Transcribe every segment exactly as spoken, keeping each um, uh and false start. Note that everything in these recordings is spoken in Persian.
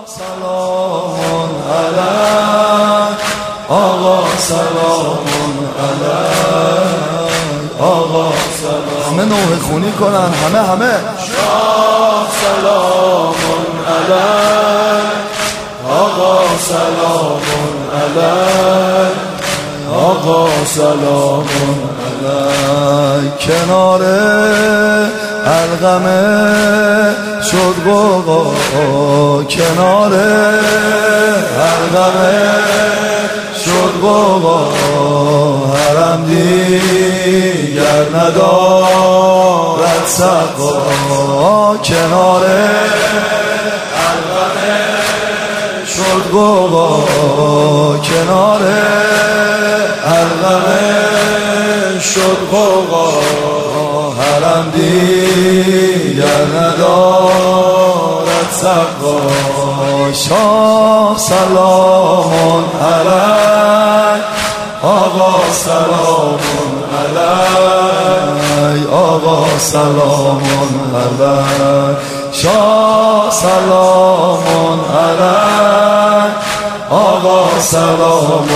سلام علیک آقا، سلام علیک آقا، سلام. همه نوحه خونی کنن، همه همه شاه سلام علیک آقا، سلام علیک آقا، سلام علیک. کنار القمه شد بابا، کنار القمه شد بابا، حرم دیگر ندارد سقا. کنار القمه شد بابا، کنار القمه شد بابا، حرم دیگر ندارد سقا. شاه سلام علیک آقا، سلام علیک آقا، سلام علیک. شاه سلام علیک آقا، سلام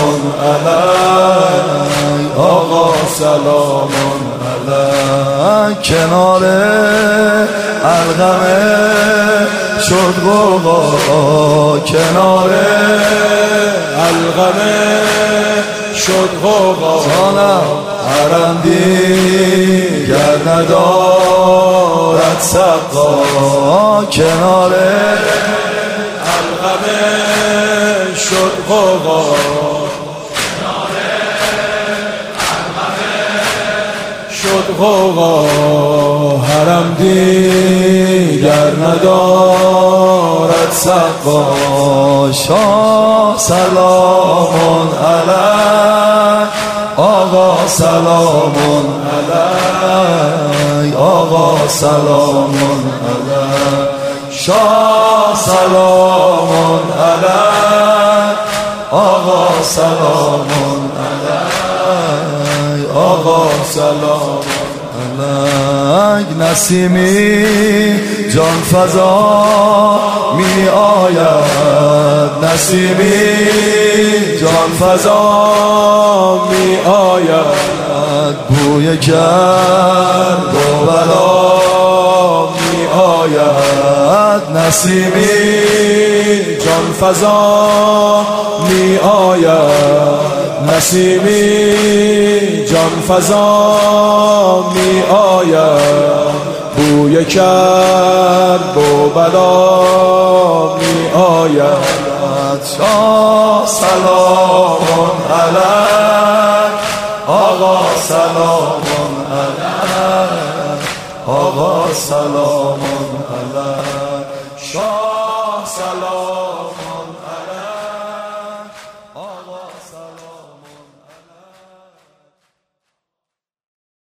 علیک آقا، سلام علیک. کنار القمه شد بابا، کنار القمه شد بابا، حرم دیگر ندارد سقا. کنار القمه شد بابا، کنار القمه شد بابا، حرم دیگر ندارد سقا. شاه سلام علیک آقا، سلام علیک آقا، سلام علیک. شاه سلام علیک آقا، سلام علیک آقا، سلام علیک. نسیمی جان فضا می آید، نسیمی جان فضا می آید، بوی گرد و بلا می آید. نسیمی جان فضا می آید، نسیمی جان فضا می آید، بوی کرب و بلا می آید. شاه سلام علیک آقا، سلام علیک آقا، سلام علیک. شاه سلام